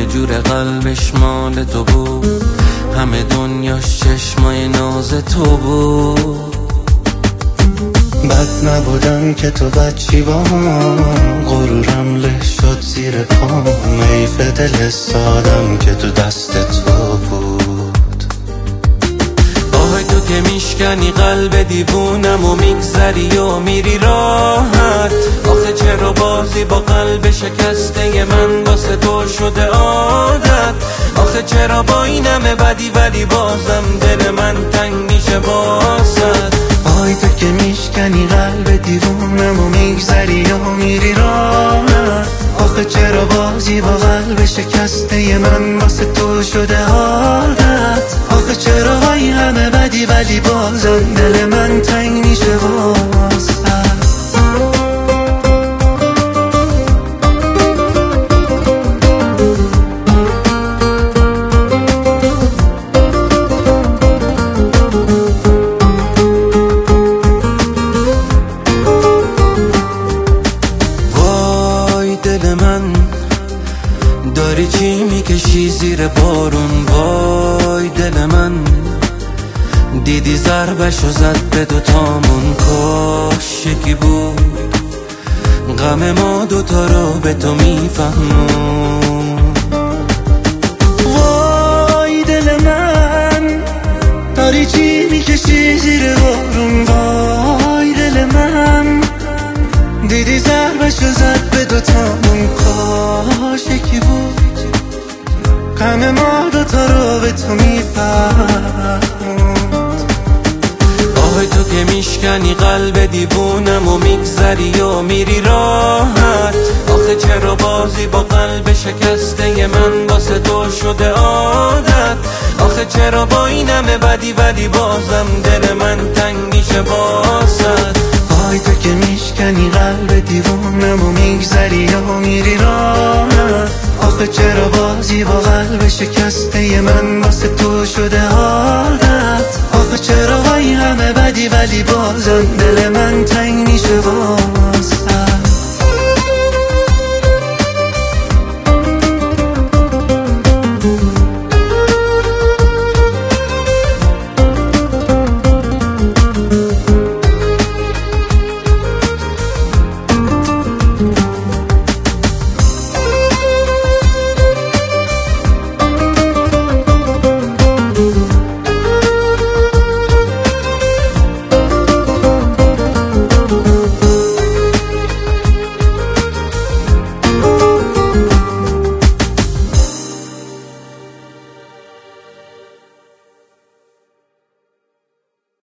جور قلبش مال تو بود، همه دنیاش چشمای ناز تو بود. بد نبودم که تو بچی با هم، غرورم له شد زیر پام، حیف دل سادم که تو دست تو بود. آهای تو که میشکنی قلب دیوونم و میگذری و میری راحت، آخه چرا بازی با قلب شکسته من واسه تو شده عادت، آخه چرا با این همه بدی ولی بازم دل من تنگ میشه واسط. آهای تو که میشکنی قلب دیوونم و میگذری و میری راحت، آخه چرا بازی با قلب شکسته من واسه تو شده عادت، آخه چرا این همه بدی ولی بازم دل من تنگ میشه واسط. دل من داری چی میکشی زیر بارون، وای دل من دیدی ضربشو زد به دوتامون، کاش یکی بود غم ما دوتا رو به تو میفهمون. وای دل من داری چی میکشی زیر بارون، وای دل من دیدی ضربشو زد به دوتامون، کاش یکی بود غم ما دوتا رو به تو میفهموند. آهای تو که میشکنی قلب دیوونم و میگذری و میری راحت، آخه چرا بازی با قلب شکسته من واسه تو شده عادت، آخه چرا با این همه بدی ولی بازم دل من تنگ میشه واسط. آهای تو که میشکنی قلب دیوونم و میگذری و میری راحت، آخه چرا بازی با قلب شکسته من واسه تو شده عادت، آخه چرا این همه بدی ولی بازم دل من تنگ میشه